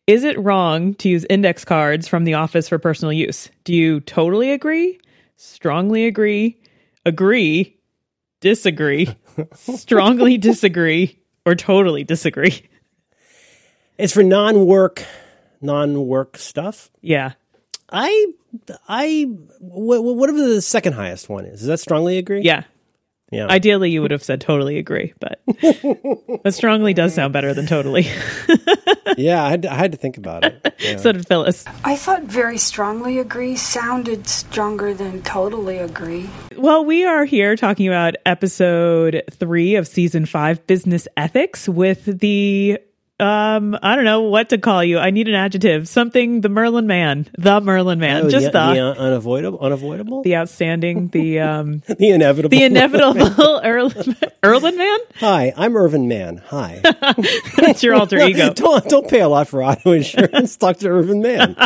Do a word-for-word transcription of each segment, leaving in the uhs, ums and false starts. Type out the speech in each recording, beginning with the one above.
Is it wrong to use index cards from the office for personal use? Do you totally agree? Strongly agree? Agree? Disagree? Strongly disagree? Or totally disagree? It's for non-work, non-work stuff. Yeah. I, I, wh- whatever the second highest one is, does that strongly agree? Yeah. Yeah. Ideally, you would have said totally agree, but but strongly does sound better than totally. Yeah, I had, to, I had to think about it. Yeah. So did Phyllis. I thought very strongly agree sounded stronger than totally agree. Well, we are here talking about episode three of season five, Business Ethics, with the, um, I don't know what to call you. I need an adjective. Something, the Merlin Man. The Merlin Man. Oh, Just the, the, the uh, unavoidable, unavoidable, the outstanding, the um, the inevitable, the inevitable Erlin, Erlin Man. Hi, I'm Irvin Mann. Hi. That's your alter ego. don't don't pay a lot for auto insurance. Talk to Irvin Mann.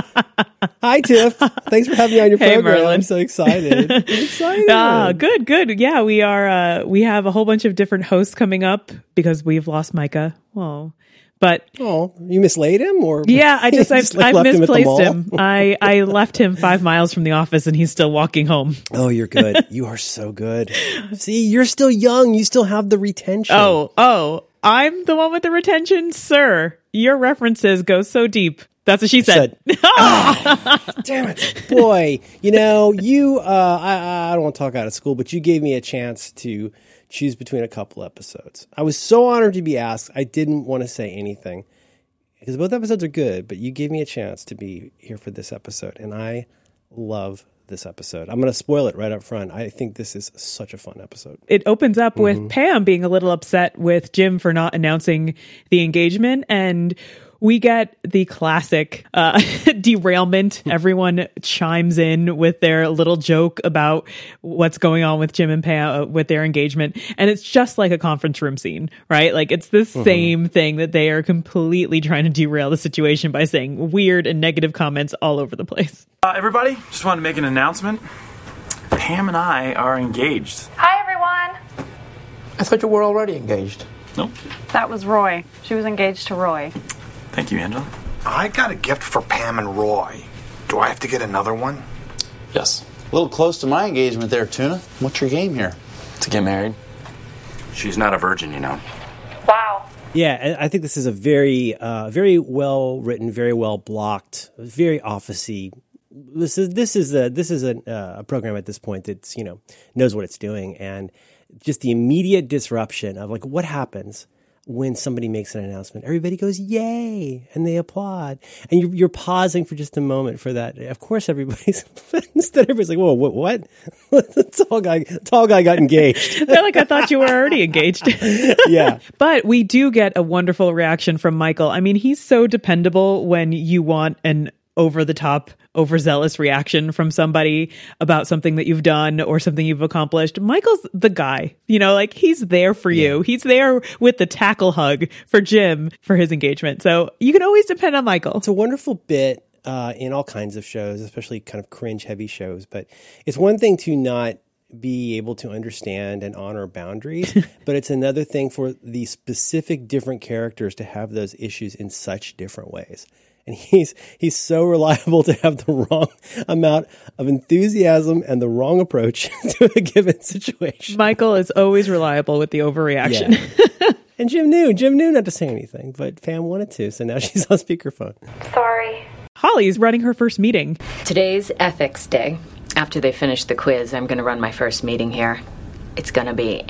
Hi, Tiff. Thanks for having me on your Hey, program. Merlin. I'm so excited. I'm excited. Ah, good, good. Yeah, we are. Uh, we have a whole bunch of different hosts coming up because we've lost Micah. Whoa. But oh, you mislaid him, or yeah, I just I've, just, like, I've left him at the misplaced mall? him. I I left him five miles from the office, and he's still walking home. Oh, you're good. You are so good. See, you're still young. You still have the retention. Oh, oh, I'm the one with the retention, sir. Your references go so deep. That's what she said. said oh, damn it, boy. You know, you. Uh, I I don't want to talk out of school, but you gave me a chance to choose between a couple episodes. I was so honored to be asked. I didn't want to say anything because both episodes are good, but you gave me a chance to be here for this episode, and I love this episode. I'm going to spoil it right up front. I think this is such a fun episode. It opens up Mm-hmm. with Pam being a little upset with Jim for not announcing the engagement, and we get the classic uh, derailment. Everyone chimes in with their little joke about what's going on with Jim and Pam uh, with their engagement. And it's just like a conference room scene, right? Like it's the mm-hmm. same thing that they are completely trying to derail the situation by saying weird and negative comments all over the place. Uh, everybody, just wanted to make an announcement. Pam and I are engaged. Hi, everyone. I thought you were already engaged. Nope. That was Roy. She was engaged to Roy. Thank you, Angela. I got a gift for Pam and Roy. Do I have to get another one? Yes. A little close to my engagement there, Tuna. What's your game here? To get married. She's not a virgin, you know. Wow. Yeah, I think this is a very, uh, very well written, very well blocked, very officey. This is this is a this is a, uh, a program at this point that's, you know, knows what it's doing, and just the immediate disruption of like what happens when somebody makes an announcement. Everybody goes, yay, and they applaud. And you're, you're pausing for just a moment for that. Of course, everybody's, instead everybody's like, whoa, what? what? the tall guy, tall guy got engaged. They're like, I thought you were already engaged. Yeah. But we do get a wonderful reaction from Michael. I mean, he's so dependable when you want an over-the-top, overzealous reaction from somebody about something that you've done or something you've accomplished. Michael's the guy, you know, like he's there for you. Yeah. He's there with the tackle hug for Jim for his engagement. So you can always depend on Michael. It's a wonderful bit uh, in all kinds of shows, especially kind of cringe heavy shows. But it's one thing to not be able to understand and honor boundaries, but it's another thing for the specific different characters to have those issues in such different ways. And he's he's so reliable to have the wrong amount of enthusiasm and the wrong approach to a given situation. Michael is always reliable with the overreaction. Yeah. And Jim knew. Jim knew not to say anything, but Pam wanted to, so now she's on speakerphone. Sorry. Holly's running her first meeting. Today's Ethics Day. After they finish the quiz, I'm going to run my first meeting here. It's going to be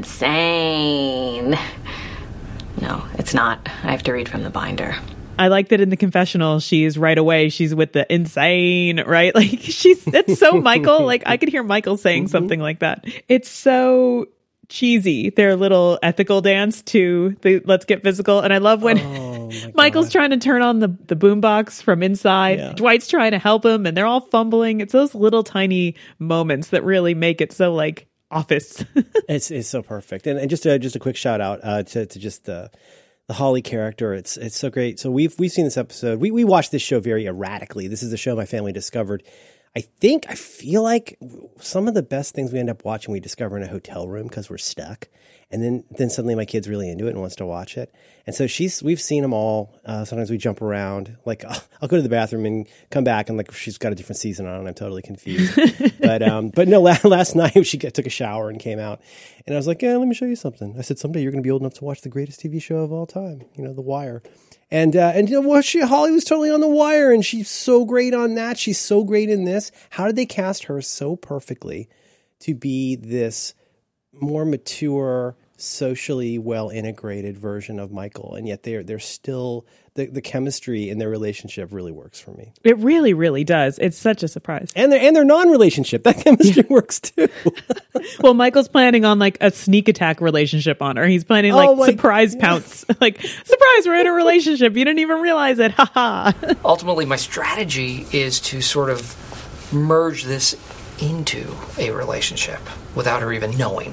insane. No, it's not. I have to read from the binder. I like that in the confessional, she's right away, she's with the insane, right? Like she's, it's so Michael, like I could hear Michael saying mm-hmm. something like that. It's so cheesy, their little ethical dance to the Let's Get Physical. And I love when oh, Michael's trying to turn on the, the boombox from inside. Yeah. Dwight's trying to help him and they're all fumbling. It's those little tiny moments that really make it so like Office. it's it's so perfect. And, and just a, just a quick shout out uh, to, to just the, the Holly character. It's it's so great. So we've we've seen this episode. We we watched this show very erratically. This is a show my family discovered. I think, I feel like some of the best things we end up watching, we discover in a hotel room because we're stuck. And then, then suddenly my kid's really into it and wants to watch it. And so she's, we've seen them all. Uh, sometimes we jump around. Like I'll, I'll go to the bathroom and come back and like she's got a different season on and I'm totally confused. but, um, but no, la- last night she got, took a shower and came out and I was like, yeah, let me show you something. I said, someday you're going to be old enough to watch the greatest T V show of all time. You know, The Wire. And, uh, and you know what? She, Holly was totally on The Wire and she's so great on that. She's so great in this. How did they cast her so perfectly to be this more mature, socially well integrated version of Michael? And yet they're, they're still, the, the chemistry in their relationship really works for me. It really, really does. It's such a surprise. And their, and their non-relationship, that chemistry yeah. works too. Well, Michael's planning on like a sneak attack relationship on her. He's planning like oh surprise God. pounce. Like, surprise, we're in a relationship. You didn't even realize it. Ha ha. Ultimately, my strategy is to sort of merge this into a relationship without her even knowing.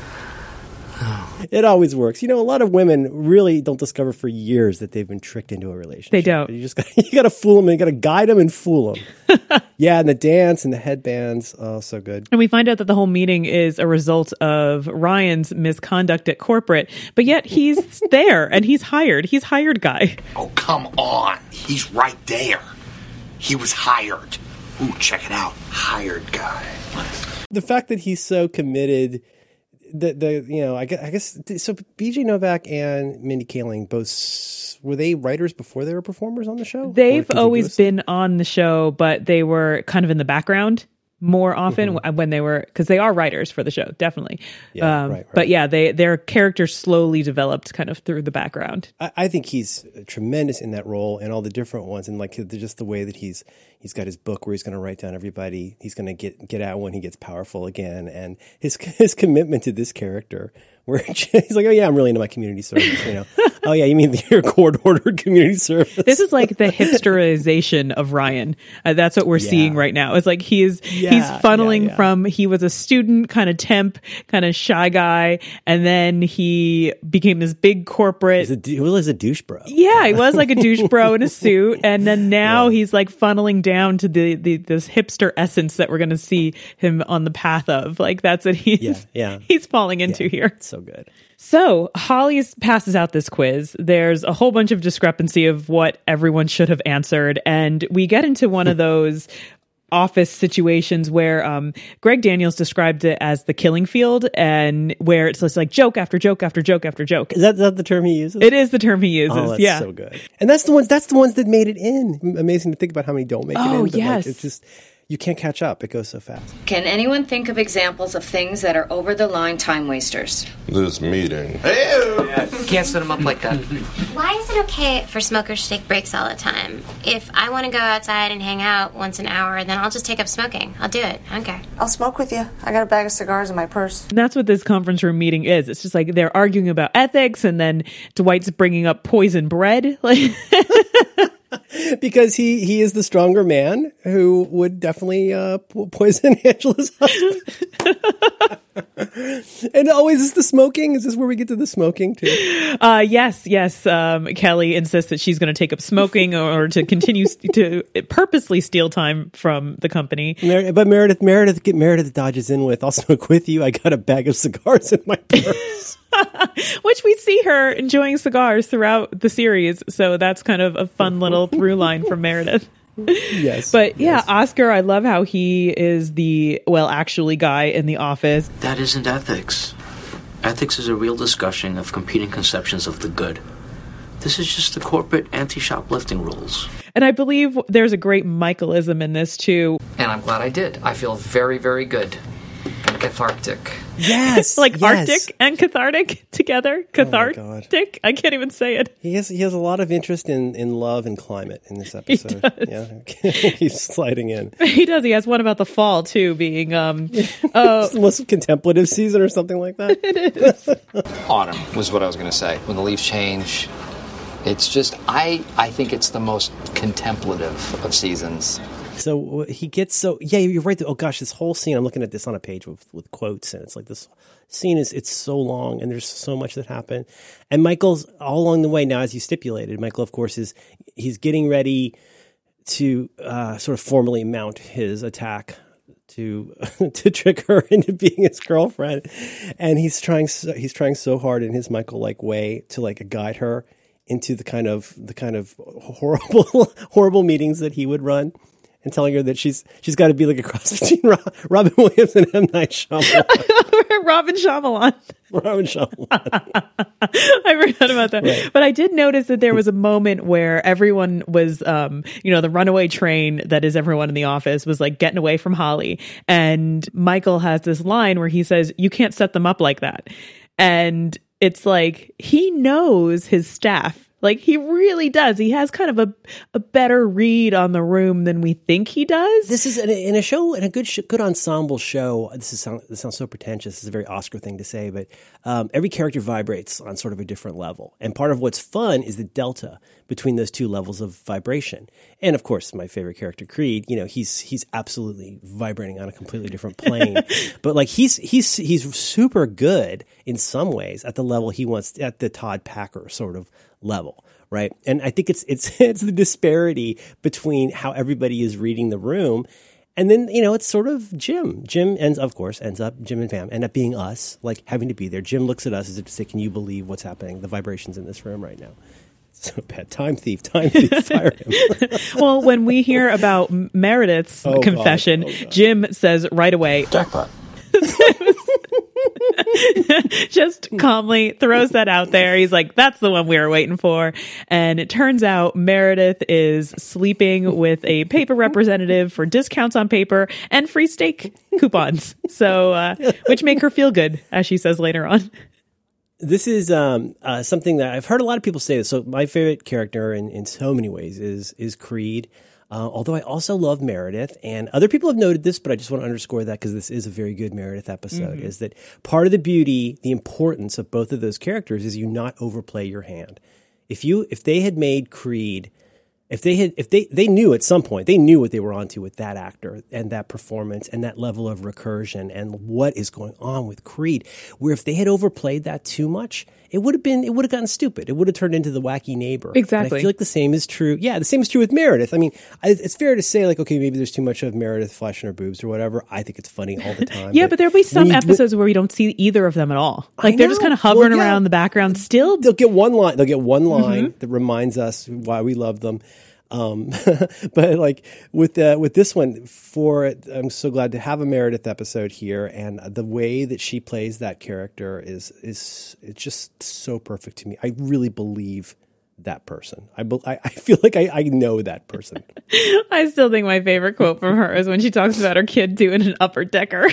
It always works. You know, a lot of women really don't discover for years that they've been tricked into a relationship. They don't. You just got, you got to fool them and you got to guide them and fool them. Yeah, and the dance and the headbands, oh, so good. And we find out that the whole meeting is a result of Ryan's misconduct at corporate, but yet he's there and he's hired. He's hired guy. Oh, come on. He's right there. He was hired. Ooh, check it out. Hired guy. The fact that he's so committed... The the you know I guess, I guess so. B J Novak and Mindy Kaling both were they writers before they were performers on the show? They've always been on the show, but they were kind of in the background more often mm-hmm. when they were because they are writers for the show, definitely. Yeah, um, right, right. But yeah, they their characters slowly developed kind of through the background. I, I think he's tremendous in that role and all the different ones, and like just the way that he's he's got his book where he's going to write down everybody. He's going to get get out when he gets powerful again, and his his commitment to this character. Where he's like, oh yeah, I'm really into my community service. You know, oh yeah, you mean your court-ordered community service? This is like the hipsterization of Ryan. Uh, that's what we're yeah. seeing right now. It's like he's yeah, he's funneling yeah, yeah. from he was a student, kind of temp, kind of shy guy, and then he became this big corporate. He's a, he was a douche bro. Yeah, he was like a douche bro in a suit, and then now yeah. he's like funneling down to the, the this hipster essence that we're going to see him on the path of. Like that's what he's yeah, yeah. he's falling into yeah, here. So good. So Holly passes out this quiz. There's a whole bunch of discrepancy of what everyone should have answered. And we get into one of those office situations where um, Greg Daniels described it as the killing field, and where it's just like joke after joke after joke after joke. Is that, is that the term he uses? It is the term he uses. Oh, that's yeah. so good. And that's the ones that's the ones that made it in. Amazing to think about how many don't make it oh, in. But yes. like, it's just you can't catch up. It goes so fast. Can anyone think of examples of things that are over-the-line time wasters? This meeting. Yeah, can't set them up like that. Why is it okay for smokers to take breaks all the time? If I want to go outside and hang out once an hour, then I'll just take up smoking. I'll do it. I don't care. I'll smoke with you. I got a bag of cigars in my purse. And that's what this conference room meeting is. It's just like they're arguing about ethics, and then Dwight's bringing up poison bread. Like... Because he, he is the stronger man who would definitely uh, poison Angela's husband. And always is the smoking. Is this where we get to the smoking too? Uh, yes, yes. Um, Kelly insists that she's going to take up smoking or to continue to purposely steal time from the company. Mer- but Meredith, Meredith, get Meredith dodges in with, I'll smoke with you. I got a bag of cigars in my purse. Which we see her enjoying cigars throughout the series. So that's kind of a fun little through line from Meredith. Yes. But yeah, yes. Oscar, I love how he is the, well, actually guy in the office. That isn't ethics. Ethics is a real discussion of competing conceptions of the good. This is just the corporate anti-shoplifting rules. And I believe there's a great Michaelism in this too. And I'm glad I did. I feel very, very good and cathartic. Yes. Like yes. Arctic and cathartic together. Cathartic. Oh I can't even say it. He has he has a lot of interest in, in love and climate in this episode. He does. Yeah. He's sliding in. He does. He has one about the fall too, being um uh, it's the most contemplative season or something like that. It is. Autumn was what I was going to say. When the leaves change, it's just I I think it's the most contemplative of seasons. So he gets so yeah you're right. Oh gosh, this whole scene, I'm looking at this on a page with, with quotes, and it's like this scene is it's so long and there's so much that happened. And Michael's all along the way now, as you stipulated, Michael of course is he's getting ready to uh, sort of formally mount his attack to to trick her into being his girlfriend, and he's trying so, he's trying so hard in his Michael like way to like guide her into the kind of the kind of horrible horrible meetings that he would run, and telling her that she's she's got to be like a cross between Rob, Robin Williams and M. Night Shyamalan. Robin Shyamalan. Robin Shyamalan. I forgot about that. Right. But I did notice that there was a moment where everyone was, um, you know, the runaway train that is everyone in the office was like getting away from Holly. And Michael has this line where he says, "You can't set them up like that." And it's like he knows his staff. Like he really does. He has kind of a a better read on the room than we think he does. This is in a, in a show, in a good sh- good ensemble show. This is sound, this sounds so pretentious. This is a very Oscar thing to say, but um, every character vibrates on sort of a different level. And part of what's fun is the delta between those two levels of vibration. And of course, my favorite character, Creed. You know, he's he's absolutely vibrating on a completely different plane. But like he's he's he's super good in some ways at the level he wants, at the Todd Packer sort of level, right? And I think it's it's it's the disparity between how everybody is reading the room, and then you know it's sort of Jim. Jim ends, of course, ends up Jim and Pam end up being us, like having to be there. Jim looks at us as if to say, "Can you believe what's happening? The vibrations in this room right now." So bad. Time thief, time thief, fire him. Well, when we hear about Meredith's Oh, confession, God. Oh, God. Jim says right away, Jackpot. just calmly throws that out there. He's like, that's the one we were waiting for. And it turns out Meredith is sleeping with a paper representative for discounts on paper and free steak coupons. So, uh, which make her feel good, as she says later on. This is um, uh, something that I've heard a lot of people say this. So my favorite character in, in so many ways is is Creed. Uh, although I also love Meredith, and other people have noted this, but I just want to underscore that because this is a very good Meredith episode, Mm-hmm. is that part of the beauty, the importance of both of those characters is you not overplay your hand. If you, if they had made Creed, if they had, if they, they knew at some point, they knew what they were onto with that actor and that performance and that level of recursion and what is going on with Creed, where if they had overplayed that too much, it would have been, it would have gotten stupid. It would have turned into the wacky neighbor. Exactly. And I feel like the same is true. Yeah, the same is true with Meredith. I mean, I, it's fair to say like, okay, maybe there's too much of Meredith flashing her boobs or whatever. I think it's funny all the time. Yeah, but, but there'll be some you, episodes where we don't see either of them at all. Like I they're just know. kind of hovering Well, yeah. around in the background still. They'll get one line. They'll get one line Mm-hmm. that reminds us why we love them. Um, but like with uh, with this one, for I'm so glad to have a Meredith episode here, and the way that she plays that character is is it's just so perfect to me. I really believe that person. I be, I, I feel like I, I know that person. I still think my favorite quote from her is when she talks about her kid doing an upper decker.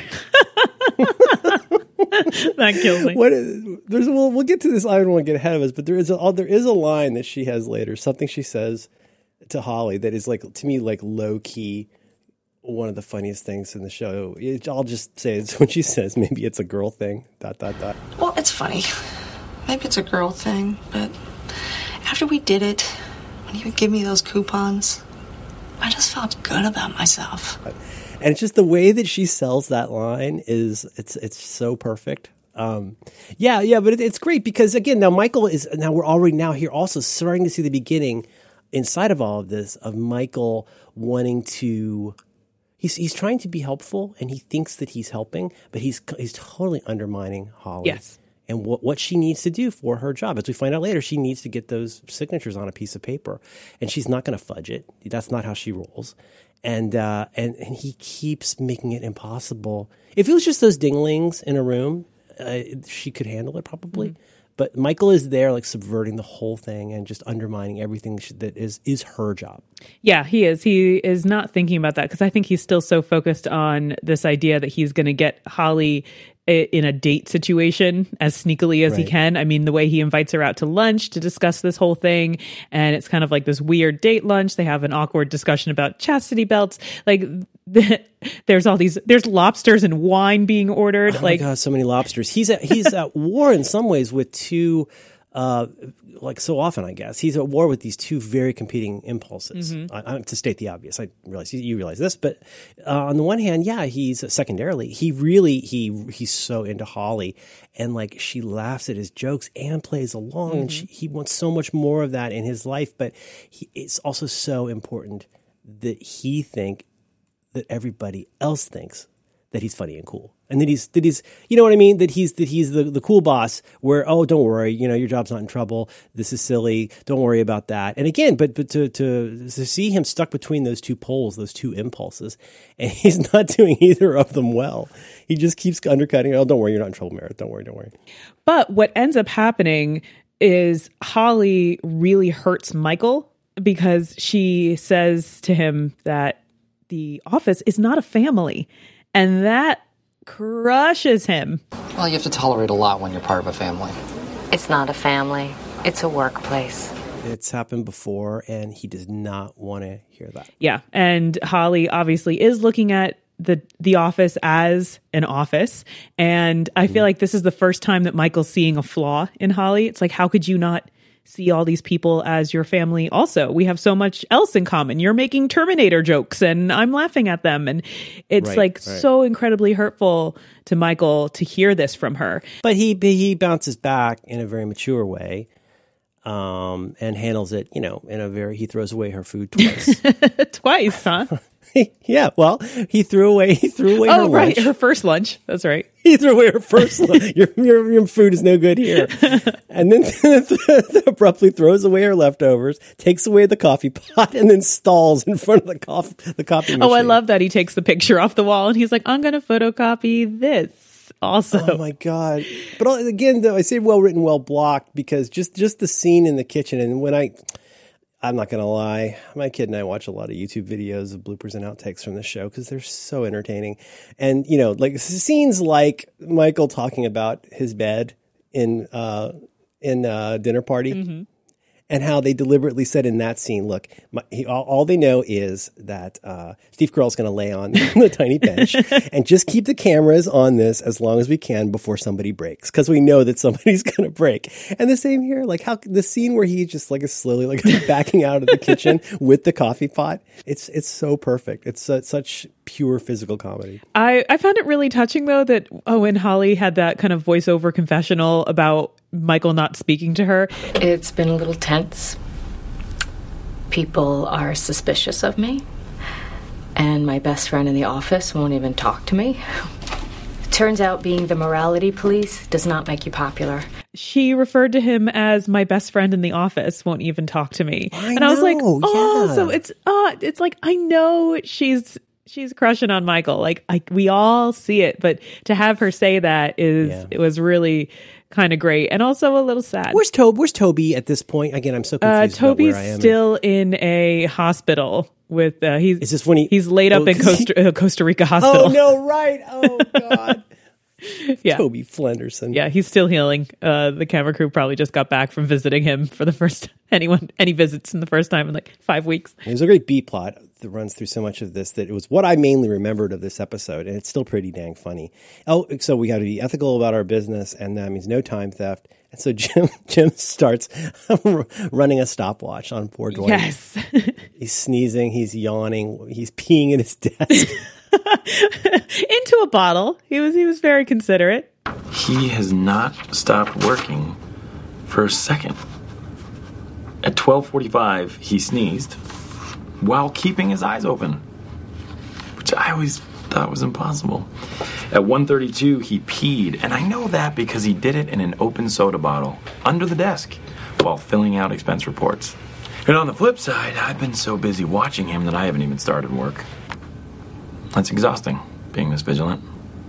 That kills me. What is, there's we'll we'll get to this. I don't want to get ahead of us, but there is a there is a line that she has later. Something she says to Holly that is like, to me, like low key, one of the funniest things in the show. It, I'll just say it's when she says, maybe it's a girl thing, dot, dot, dot. Well, it's funny. Maybe it's a girl thing, but after we did it, when you would give me those coupons, I just felt good about myself. And it's just the way that she sells that line is, it's, it's so perfect. Um, yeah, yeah, but it, it's great because again, now Michael is, now we're already now here also starting to see the beginning inside of all of this of Michael wanting to, he's he's trying to be helpful and he thinks that he's helping, but he's he's totally undermining Holly. Yes. And what what she needs to do for her job. As we find out later, she needs to get those signatures on a piece of paper, and she's not going to fudge it. That's not how she rolls. And uh, and and he keeps making it impossible. If it was just those dinglings in a room, uh, she could handle it probably. Mm-hmm. But Michael is there, like subverting the whole thing and just undermining everything that is is her job. Yeah, he is. He is not thinking about that because I think he's still so focused on this idea that he's going to get Holly in a date situation as sneakily as Right. he can. I mean, the way he invites her out to lunch to discuss this whole thing, and it's kind of like this weird date lunch. They have an awkward discussion about chastity belts. Like the, there's all these, there's lobsters and wine being ordered. Oh like, my God, so many lobsters. He's at, he's at war in some ways with two, uh, like so often, I guess. He's at war with these two very competing impulses. Mhm. I, I, to state the obvious, I realize you, you realize this, but uh, on the one hand, yeah, he's secondarily, he really, he he's so into Holly, and like she laughs at his jokes and plays along, and she, he wants so much more of that in his life, but he, it's also so important that he think that everybody else thinks that he's funny and cool. And that he's, that he's, you know what I mean? That he's, that he's the, the cool boss where, oh, don't worry, you know, your job's not in trouble. This is silly. Don't worry about that. And again, but, but to, to, to see him stuck between those two poles, those two impulses, and he's not doing either of them well. He just keeps undercutting. Oh, don't worry, you're not in trouble, Meredith. Don't worry, don't worry. But what ends up happening is Holly really hurts Michael because she says to him that the office is not a family. And that crushes him. Well, you have to tolerate a lot when you're part of a family. It's not a family. It's a workplace. It's happened before, and he does not want to hear that. Yeah. And Holly obviously is looking at the the office as an office. And I feel like this is the first time that Michael's seeing a flaw in Holly. It's like, how could you not see all these people as your family also? We have so much else in common. You're making Terminator jokes and I'm laughing at them. And it's Right, like right. so incredibly hurtful to Michael to hear this from her. But he he bounces back in a very mature way, um, and handles it, you know, in a very, he throws away her food twice. Twice, huh? Yeah, well, he threw away he threw away her Oh, right. lunch. Her first lunch. That's right. He threw away her first lunch. Your, your your food is no good here. And then abruptly throws away her leftovers, takes away the coffee pot, and then stalls in front of the coffee the copy machine. Oh, I love that he takes the picture off the wall and he's like, I'm going to photocopy this also. Oh my God. But all- again, though, I say well written, well blocked because just, just the scene in the kitchen. And when I, I'm not going to lie, my kid and I watch a lot of YouTube videos of bloopers and outtakes from the show because they're so entertaining. And, you know, like scenes like Michael talking about his bed in, uh, in uh, Dinner Party. Mm-hmm. And how they deliberately said in that scene, look, my, he, all, all they know is that uh, Steve Carell's going to lay on the tiny bench and just keep the cameras on this as long as we can before somebody breaks, because we know that somebody's going to break. And the same here, like how the scene where he just like is slowly like backing out of the kitchen with the coffee pot. It's it's so perfect. It's su- such pure physical comedy. I, I found it really touching, though, that oh, when Holly had that kind of voiceover confessional about Michael not speaking to her. It's been a little tense. People are suspicious of me. And my best friend in the office won't even talk to me. Turns out being the morality police does not make you popular. She referred to him as my best friend in the office, won't even talk to me. I and I was like, know, oh, yeah. so it's uh, it's like, I know she's she's crushing on Michael. Like, I, we all see it. But to have her say that is, Yeah. it was really kind of great and also a little sad. Where's Toby? Where's Toby at this point? Again, I'm so Uh, confused Toby's about where I am. still in a hospital with uh, he's Is this when he? he's laid up oh, in 'cause he- Costa, uh, Costa Rica hospital. Oh no! Right? Oh God! Yeah. Toby Flenderson. Yeah, he's still healing. Uh, the camera crew probably just got back from visiting him for the first anyone any visits in the first time in like five weeks. There's a great B plot that runs through so much of this that it was what I mainly remembered of this episode, and it's still pretty dang funny. Oh, so we got to be ethical about our business, and that means no time theft. And so Jim Jim starts running a stopwatch on poor Dwight. Yes. He's sneezing, he's yawning, he's peeing at his desk. Into a bottle. He was he was very considerate. He has not stopped working for a second. At twelve forty-five, he sneezed while keeping his eyes open, which I always thought was impossible. At one thirty-two, he peed, and I know that because he did it in an open soda bottle under the desk while filling out expense reports. And on the flip side, I've been so busy watching him that I haven't even started work. That's exhausting, being this vigilant.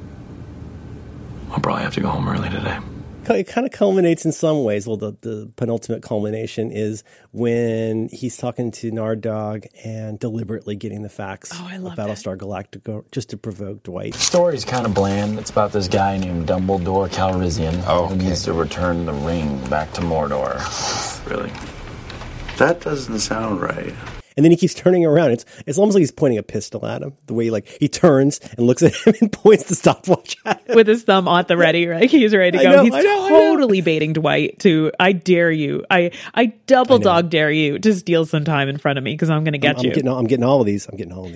I'll probably have to go home early today. It kind of culminates in some ways. Well, the, the penultimate culmination is when he's talking to Nard Dog and deliberately getting the facts Oh, I love of Battlestar Galactica just to provoke Dwight. The story's kind of bland. It's about this guy named Dumbledore Calrissian Oh, who okay. needs to return the ring back to Mordor. Really? That doesn't sound right. And then he keeps turning around. It's it's almost like he's pointing a pistol at him. The way he, like he turns and looks at him and points the stopwatch at him. With his thumb at the ready, right? He's ready to I go. know, He's I know, I know. totally baiting Dwight to, I dare you. I I double I know. dog dare you to steal some time in front of me because I'm going to get I'm, you. I'm getting all, I'm getting all of these. I'm getting all of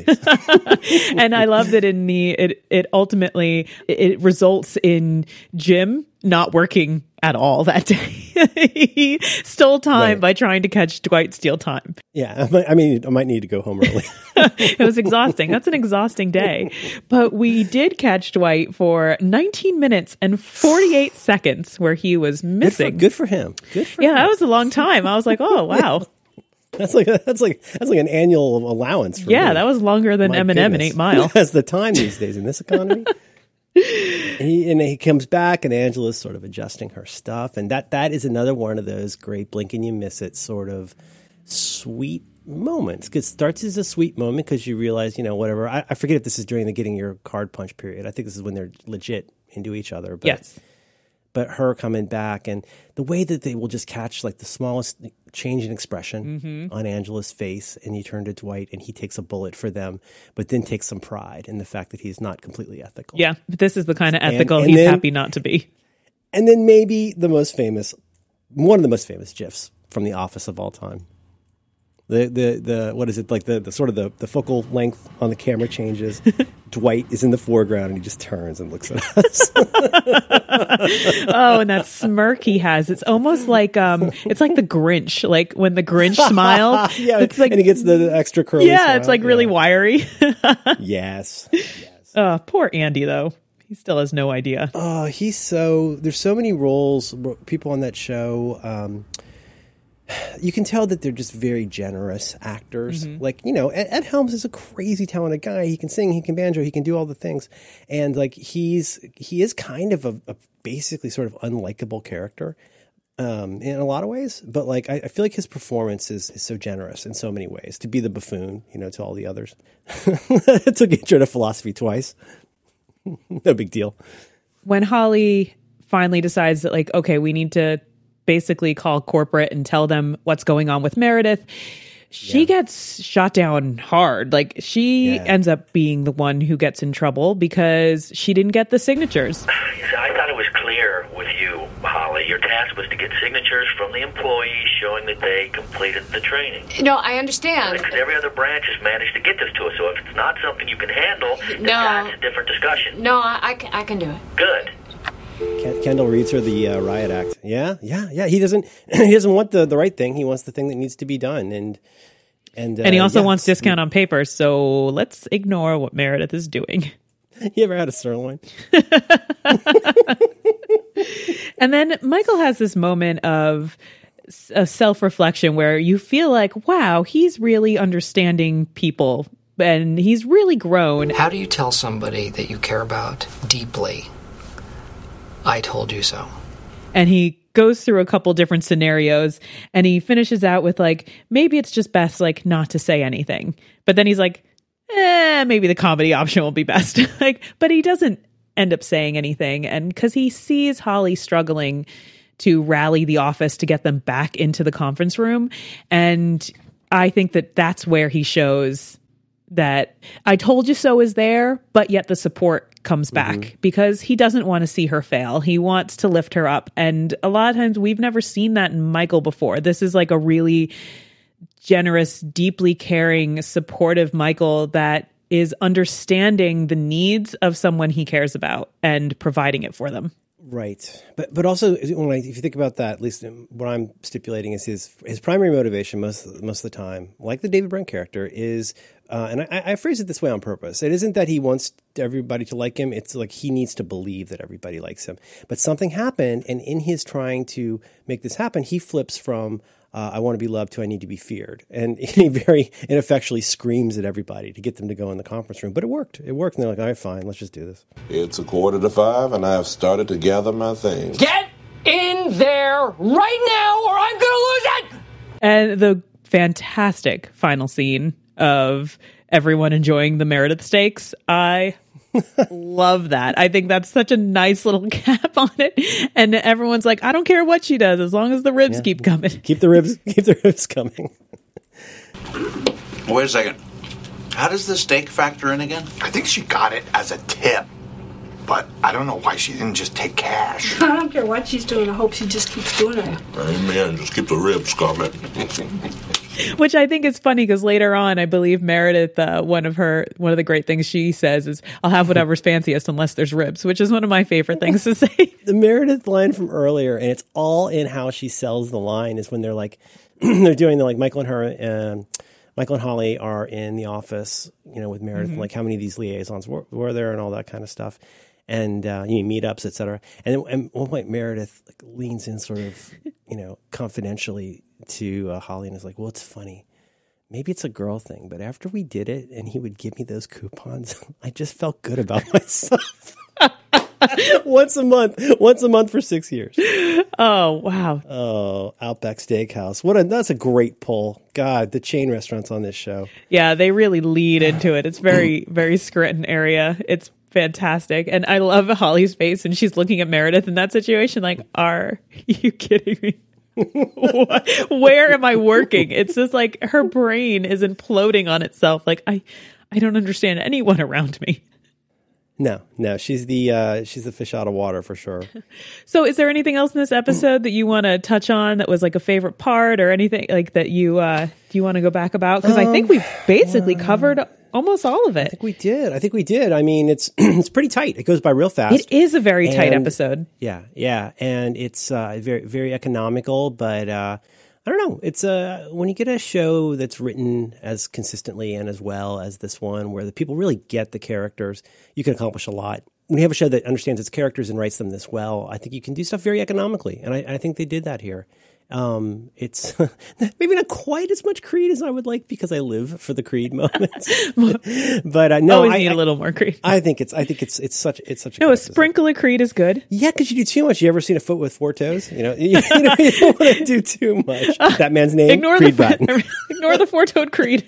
these. And I love that in the, it, it ultimately, it results in Jim not working at all that day. He stole time Right. by trying to catch Dwight steal time. Yeah, I might- I mean, I might need to go home early. It was exhausting. That's an exhausting day. But we did catch Dwight for nineteen minutes and forty-eight seconds where he was Good for, missing. good for him. Good for Yeah, him. that was a long time. I was like, oh, wow. That's like that's like that's like an annual allowance. For Yeah, me. that was longer than My Eminem and goodness. Eight Mile. That's the time these days in this economy. he, and he comes back, and Angela's sort of adjusting her stuff, and that that is another one of those great blink and you miss it sort of sweet moments. Because it starts as a sweet moment because you realize, you know, whatever. I, I forget if this is during the getting your card punch period. I think this is when they're legit into each other. But, Yes. But her coming back and the way that they will just catch like the smallest change in expression Mm-hmm. on Angela's face, and you turn to Dwight and he takes a bullet for them, but then takes some pride in the fact that he's not completely ethical. Yeah, but this is the kind of And- ethical and he's then- happy not to be. And then maybe the most famous, one of the most famous GIFs from The Office of all time. The the the what is it like the, the sort of the, the focal length on the camera changes. Dwight is in the foreground and he just turns and looks at us. Oh, and that smirk he has. It's almost like um it's like the Grinch. Like when the Grinch smiles. yeah, It's like and he gets the, the extra curly. Yeah, smile. it's like really wiry. Yes. Uh, poor Andy though. He still has no idea. Oh, he's so there's so many roles, people on that show. Um, you can tell that they're just very generous actors. Mhm. Like, you know, Ed, Ed Helms is a crazy talented guy. He can sing, he can banjo, he can do all the things. And like he's he is kind of a, a basically sort of unlikable character um, in a lot of ways. But like I, I feel like his performance is, is so generous in so many ways. To be the buffoon, you know, to all the others. It took intro to philosophy twice. No big deal. When Holly finally decides that, like, okay, we need to basically call corporate and tell them what's going on with Meredith, she gets shot down hard. Like, she Yeah. ends up being the one who gets in trouble because she didn't get the signatures. I thought it was clear with you, Holly. Your task was to get signatures from the employees showing that they completed the training. No, I understand. Because every other branch has managed to get this to us. So if it's not something you can handle, then No. that's a different discussion. No, I, I, can, I can do it. Good. Ken- Kendall reads her the uh, riot act. Yeah, yeah, yeah. He doesn't. He doesn't want the, the right thing. He wants the thing that needs to be done. And and uh, and he also yeah. wants discount on paper, so let's ignore what Meredith is doing. You ever had a sirloin? And then Michael has this moment of a self-reflection where you feel like, wow, he's really understanding people and he's really grown. How do you tell somebody that you care about deeply, I told you so? And he goes through a couple different scenarios and he finishes out with like, maybe it's just best like not to say anything. But then he's like, eh, maybe the comedy option will be best. Like, but he doesn't end up saying anything. And because he sees Holly struggling to rally the office to get them back into the conference room. And I think that that's where he shows that I told you so is there, but yet the support comes back Mm-hmm. because he doesn't want to see her fail. He wants to lift her up. And a lot of times we've never seen that in Michael before. This is like a really generous, deeply caring, supportive Michael that is understanding the needs of someone he cares about and providing it for them. Right, but but also when I, if you think about that, at least what I'm stipulating is his his primary motivation most most of the time, like the David Brent character, is, uh, and I, I phrase it this way on purpose. It isn't that he wants everybody to like him; it's like he needs to believe that everybody likes him. But something happened, and in his trying to make this happen, he flips from uh, "I want to be loved" to "I need to be feared," and he very ineffectually screams at everybody to get them to go in the conference room. But it worked. It worked, and they're like, "All right, fine, let's just do this." It's a quarter to five, and I have started to gather my things. Get in there right now, or I'm going to lose it! And the fantastic final scene of everyone enjoying the Meredith steaks. I love that. I think that's such a nice little cap on it. And everyone's like, I don't care what she does as long as the ribs Yeah. keep coming. Keep the ribs. Keep the ribs coming. Wait a second. How does the steak factor in again? I think she got it as a tip. but I don't know why she didn't just take cash. I don't care what she's doing. I hope she just keeps doing it. Amen. Just keep the ribs, Scarlett. Which I think is funny because later on, I believe Meredith, uh, one of her, one of the great things she says is, "I'll have whatever's fanciest unless there's ribs," which is one of my favorite things to say. The Meredith line from earlier, and it's all in how she sells the line, is when they're like, they're doing the like Michael and her, and Michael and Holly are in the office, you know, with Meredith, Mhm. like how many of these liaisons were, were there, and all that kind of stuff, and uh, you know, meetups, et cetera. And then at one point, Meredith like, leans in, sort of, you know, confidentially to uh, Holly, and is like, "Well, it's funny. Maybe it's a girl thing, but after we did it and he would give me those coupons, I just felt good about myself." Once a month, once a month for six years. Oh, wow. Oh, Outback Steakhouse. What a, that's a great pull. God, the chain restaurants on this show. Yeah, they really lead into it. It's very, very Scranton area. It's fantastic. And I love Holly's face when she's looking at Meredith in that situation. Like, are you kidding me? Where am I working? It's just like her brain is imploding on itself. Like, I, I don't understand anyone around me. No, no, she's the uh, she's the fish out of water for sure. So is there anything else in this episode that you want to touch on that was like a favorite part or anything like that you uh, do you want to go back about? Because um, I think we've basically uh, covered almost all of it. I think we did. I think we did. I mean, it's it's pretty tight. It goes by real fast. It is a very and, tight episode. Yeah, yeah. And it's uh, very, very economical, but uh, I don't know. It's uh, when you get a show that's written as consistently and as well as this one, where the people really get the characters, you can accomplish a lot. When you have a show that understands its characters and writes them this well, I think you can do stuff very economically. And I, I think they did that here. Um, it's maybe not quite as much Creed as I would like because I live for the Creed moments. But uh, no, always I need I, a little more Creed. I think it's I think it's it's such it's such a no good a sprinkle of Creed is good. Yeah, because you do too much. You ever seen a foot with four toes? You know, you, you, know, you don't want to do too much. That man's name, Ignore Creed the Bratton. ignore the four-toed Creed.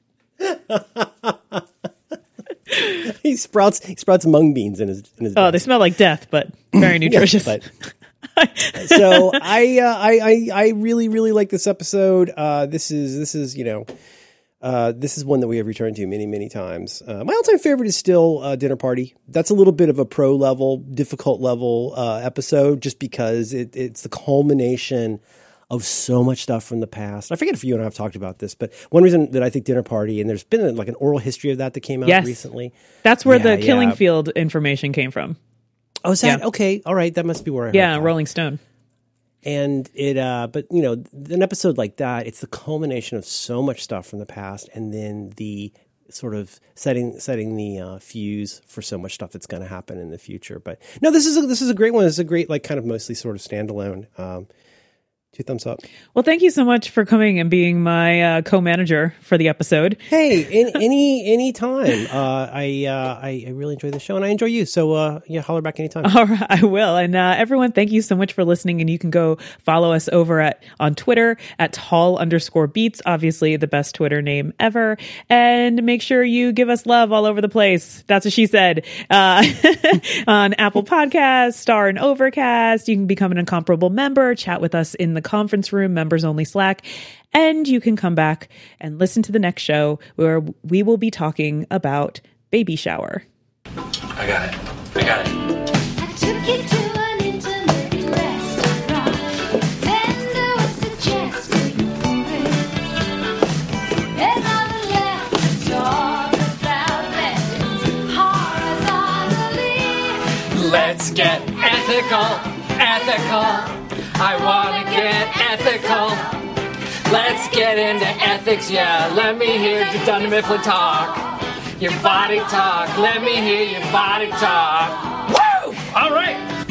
he sprouts he sprouts mung beans in his in his. Oh, they smell like death, but very nutritious. Yeah, but, so I, uh, I I I really really like this episode. Uh, this is this is you know uh, this is one that we have returned to many many times. Uh, my all time favorite is still uh, Dinner Party. That's a little bit of a pro level, difficult level uh, episode, just because it, it's the culmination of so much stuff from the past. I forget if you and I have talked about this, but one reason that I think Dinner Party, and there's been a, like an oral history of that that came out yes. recently. That's where yeah, the Killing yeah. Field information came from. Oh, is that yeah. okay? All right, that must be where I heard yeah, that. Rolling Stone. And it, uh, but you know, an episode like that, it's the culmination of so much stuff from the past, and then the sort of setting setting the uh, fuse for so much stuff that's going to happen in the future. But no, this is a, this is a great one. This is a great, like, kind of mostly sort of standalone. Um, Two thumbs up. Well, thank you so much for coming and being my uh, co-manager for the episode. Hey, in, any any time. Uh, I, uh, I I really enjoy the show, and I enjoy you. So uh, yeah, holler back anytime. All right, I will. And uh, everyone, thank you so much for listening. And you can go follow us over at on Twitter at tall underscore beats. Obviously, the best Twitter name ever. And make sure you give us love all over the place. That's what she said. Uh, on Apple Podcasts, Star and Overcast. You can become an Incomparable member. Chat with us in the conference room, members only Slack, and you can come back and listen to the next show where we will be talking about Baby Shower. I got it. I got it. I took you to an intimate restaurant. Then there was a chance to move it. And on the left, talk about this horizontally. Let's get ethical, ethical. I wanna get ethical. Let's get into ethics, yeah. Let me hear your Dunder Mifflin talk. Your body talk. Let me hear your body talk. Woo! All right.